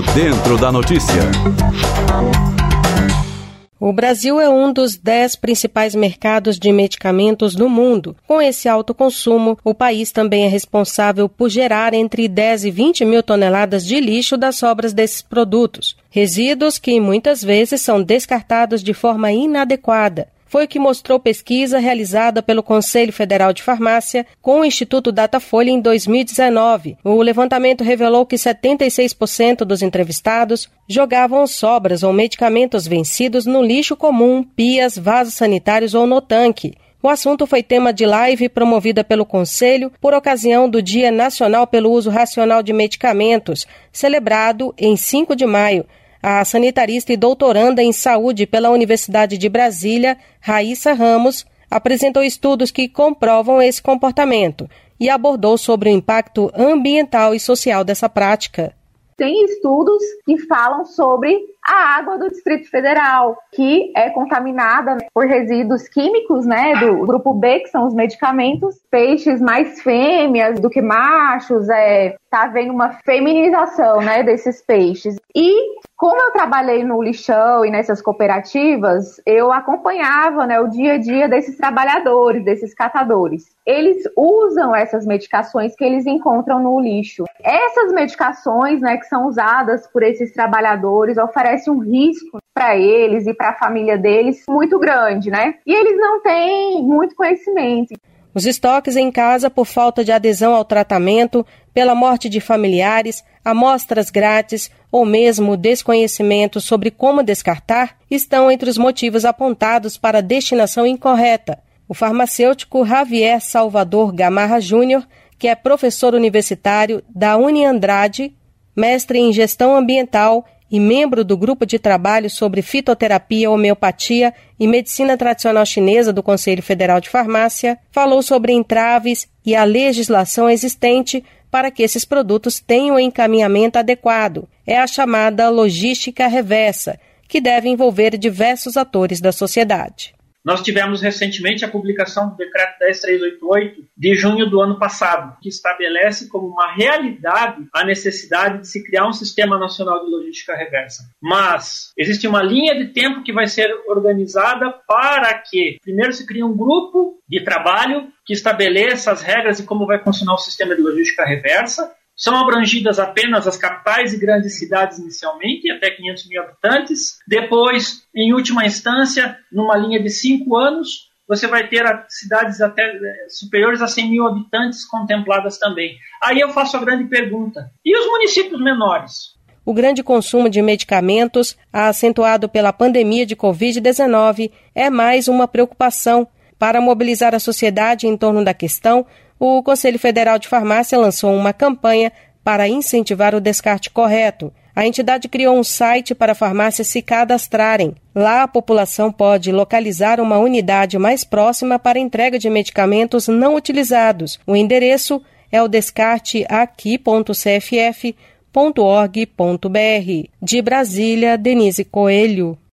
dentro da notícia. O Brasil é um dos 10 principais mercados de medicamentos no mundo. Com esse alto consumo, o país também é responsável por gerar entre 10 e 20 mil toneladas de lixo das sobras desses produtos. Resíduos que muitas vezes são descartados de forma inadequada. Foi o que mostrou pesquisa realizada pelo Conselho Federal de Farmácia com o Instituto Datafolha em 2019. O levantamento revelou que 76% dos entrevistados jogavam sobras ou medicamentos vencidos no lixo comum, pias, vasos sanitários ou no tanque. O assunto foi tema de live promovida pelo Conselho por ocasião do Dia Nacional pelo Uso Racional de Medicamentos, celebrado em 5 de maio. A sanitarista e doutoranda em saúde pela Universidade de Brasília, Raíssa Ramos, apresentou estudos que comprovam esse comportamento e abordou sobre o impacto ambiental e social dessa prática. Tem estudos que falam sobre a água do Distrito Federal, que é contaminada por resíduos químicos, né, do grupo B, que são os medicamentos. Peixes mais fêmeas do que machos, tá havendo uma feminização, né, desses peixes. E como eu trabalhei no lixão e nessas cooperativas, eu acompanhava, né, o dia a dia desses trabalhadores, desses catadores. Eles usam essas medicações que eles encontram no lixo. Essas medicações, né, que são usadas por esses trabalhadores, oferecem um risco para eles e para a família deles muito grande, né? E eles não têm muito conhecimento. Os estoques em casa por falta de adesão ao tratamento, pela morte de familiares, amostras grátis ou mesmo desconhecimento sobre como descartar estão entre os motivos apontados para a destinação incorreta. O farmacêutico Javier Salvador Gamarra Júnior, que é professor universitário da Uniandrade, mestre em gestão ambiental e membro do grupo de trabalho sobre fitoterapia, homeopatia e medicina tradicional chinesa do Conselho Federal de Farmácia, falou sobre entraves e a legislação existente para que esses produtos tenham encaminhamento adequado. É a chamada logística reversa, que deve envolver diversos atores da sociedade. Nós tivemos recentemente a publicação do Decreto 10.388 de junho do ano passado, que estabelece como uma realidade a necessidade de se criar um Sistema Nacional de Logística Reversa. Mas existe uma linha de tempo que vai ser organizada para que, primeiro, se crie um grupo de trabalho que estabeleça as regras de como vai funcionar o sistema de logística reversa. São abrangidas apenas as capitais e grandes cidades inicialmente, até 500 mil habitantes. Depois, em última instância, numa linha de 5 anos, você vai ter cidades até superiores a 100 mil habitantes contempladas também. Aí eu faço a grande pergunta: e os municípios menores? O grande consumo de medicamentos, acentuado pela pandemia de Covid-19, é mais uma preocupação. Para mobilizar a sociedade em torno da questão, o Conselho Federal de Farmácia lançou uma campanha para incentivar o descarte correto. A entidade criou um site para farmácias se cadastrarem. Lá, a população pode localizar uma unidade mais próxima para entrega de medicamentos não utilizados. O endereço é o descarteaqui.cff.org.br. De Brasília, Denise Coelho.